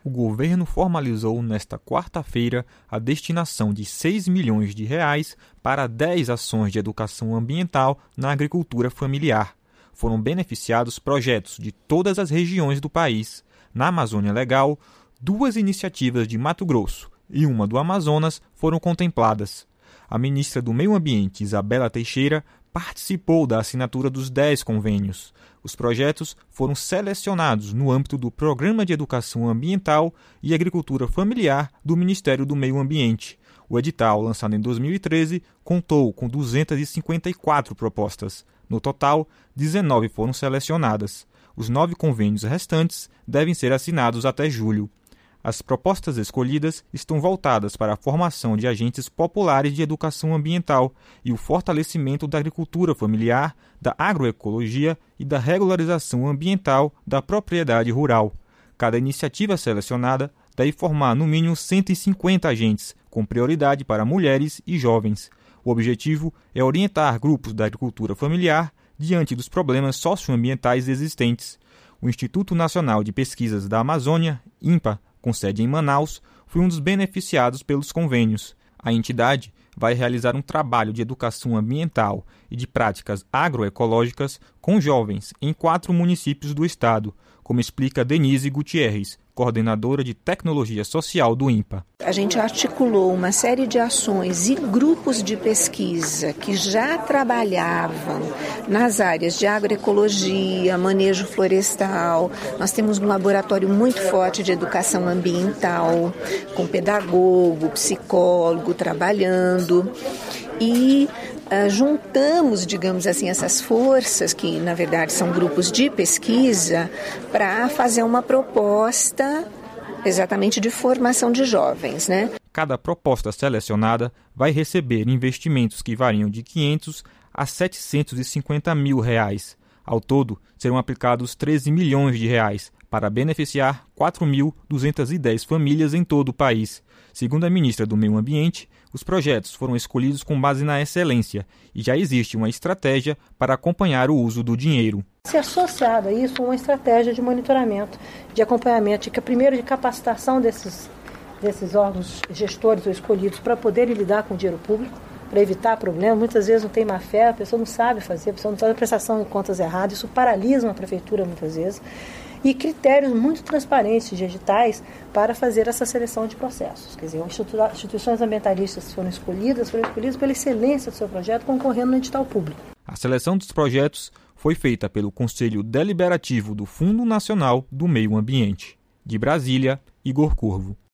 O governo formalizou nesta quarta-feira a destinação de R$ 6 milhões para 10 ações de educação ambiental na agricultura familiar. Foram beneficiados projetos de todas as regiões do país. Na Amazônia Legal, 2 iniciativas de Mato Grosso e uma do Amazonas foram contempladas. A ministra do Meio Ambiente, Isabela Teixeira, participou da assinatura dos 10 convênios. Os projetos foram selecionados no âmbito do Programa de Educação Ambiental e Agricultura Familiar do Ministério do Meio Ambiente. O edital, lançado em 2013, contou com 254 propostas. No total, 19 foram selecionadas. Os 9 convênios restantes devem ser assinados até julho. As propostas escolhidas estão voltadas para a formação de agentes populares de educação ambiental e o fortalecimento da agricultura familiar, da agroecologia e da regularização ambiental da propriedade rural. Cada iniciativa selecionada deve formar no mínimo 150 agentes, com prioridade para mulheres e jovens. O objetivo é orientar grupos da agricultura familiar diante dos problemas socioambientais existentes. O Instituto Nacional de Pesquisas da Amazônia, INPA, com sede em Manaus, foi um dos beneficiados pelos convênios. A entidade vai realizar um trabalho de educação ambiental e de práticas agroecológicas com jovens em 4 municípios do estado, como explica Denise Gutierrez, coordenadora de tecnologia social do INPA. A gente articulou uma série de ações e grupos de pesquisa que já trabalhavam nas áreas de agroecologia, manejo florestal. Nós temos um laboratório muito forte de educação ambiental, com pedagogo, psicólogo trabalhando. E juntamos, digamos assim, essas forças, que na verdade são grupos de pesquisa, para fazer uma proposta exatamente de formação de jovens, né? Cada proposta selecionada vai receber investimentos que variam de R$ 500 a R$ 750 mil. Ao todo, serão aplicados R$ 13 milhões para beneficiar 4.210 famílias em todo o país. Segundo a ministra do Meio Ambiente, os projetos foram escolhidos com base na excelência e já existe uma estratégia para acompanhar o uso do dinheiro. Se associada a isso uma estratégia de monitoramento, de acompanhamento, primeiro de capacitação desses órgãos gestores ou escolhidos para poderem lidar com o dinheiro público, para evitar problemas. Muitas vezes não tem má fé, a pessoa não sabe fazer, a pessoa não faz a prestação de contas errada, isso paralisa uma prefeitura muitas vezes. E critérios muito transparentes de editais para fazer essa seleção de processos. Quer dizer, instituições ambientalistas foram escolhidas pela excelência do seu projeto, concorrendo no edital público. A seleção dos projetos foi feita pelo Conselho Deliberativo do Fundo Nacional do Meio Ambiente. De Brasília, Igor Corvo.